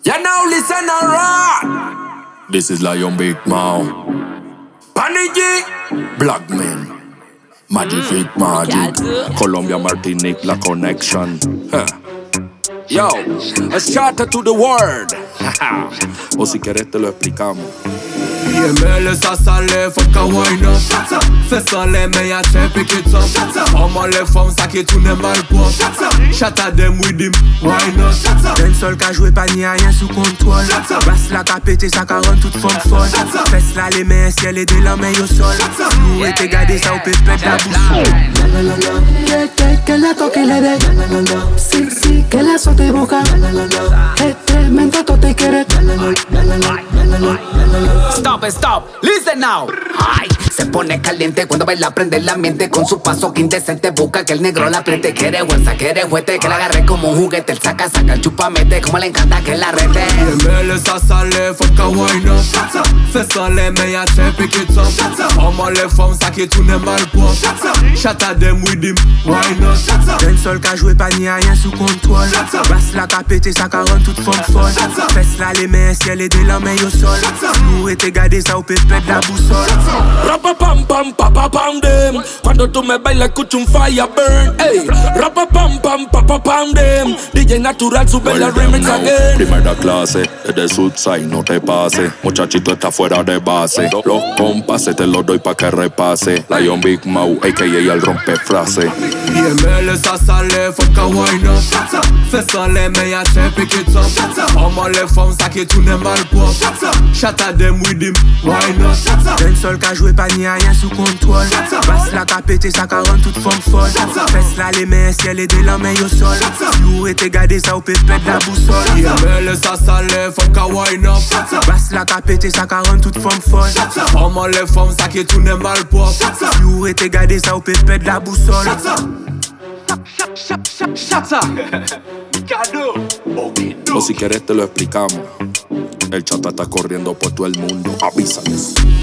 You now listen and rock. This is Lion Big Mouth. Panigi, Black Man. Magic Magic. Colombia Martinique, La Connection. Huh. Yo, a shout to the world. O si quieres te lo explicamos. IML ça sale, faut qu'à wine up. Fais sans les meilleurs, pick it up. On m'a les femmes, ça qui tourne mal pour. Shut at them with him, why not? D'un seul qu'a joué pas ni rien sous contrôle. Basse la qu'a pété, ça qu'a rend toute forme folle. Fesse là les mains, ciel et de la main au sol. Nous était gardé ça au pépette la bouche. Que la toque le de. Si, que la sote boca. Mento te quiere. Stop, listen now. Ay, se pone caliente cuando baila, prende la mente con su paso que indecente busca que el negro la apriete. Quiere huesa, quiere juguete, que la agarre como un juguete. El saca, el chupamete, como le encanta que la rete. IML ça sale, faut qu'à wine up. Fais sans les meilleurs, pick it up. On m'a les femmes, ça qui tourne mal pour. Shut at them with him, why not? D'un seul qu'a joué pas ni rien sous contrôle. Basse la qu'a pété, ça qu'a rend toute forme folle. Fesse là les mains, ciel et de la main au sol. Nous était gardé ça au pépette la boussole. Rapa pam pam papa pam dem. Cuando tú me bailas escucho un fire burn. Ey, rapa pam pam papa pam dem. DJ Natural sube la remix again. Primera clase, desde Southside no te pase. Muchachito está fuera de base. Los compases te los doy pa' que repase. Lion Big Mouth, a.k.a. el rompe frase. IML ça sale, faut qu'à wine up. Fais sans les meilleurs, pick it up. On m'a les femmes, ça qui tourne mal pour. Shut at them with him, why not? D'un seul qu'a joué pas ni rien sous contrôle. Basse la qu'a pété, ça qu'a rend toute forme folle. Fesse là les mains, ciel et de la main au sol. Nous était gardé ça au pépette la boussole. IML ça sale, faut qu'à wine up. Basse la qu'a pété, ça qu'a rend toute forme folle. On m'a les femmes, ça qui tourne mal pour. Nous était gardé ça au pépette la boussole. Chata. O si quieres te lo explicamos. El chata está corriendo por todo el mundo. Avísales.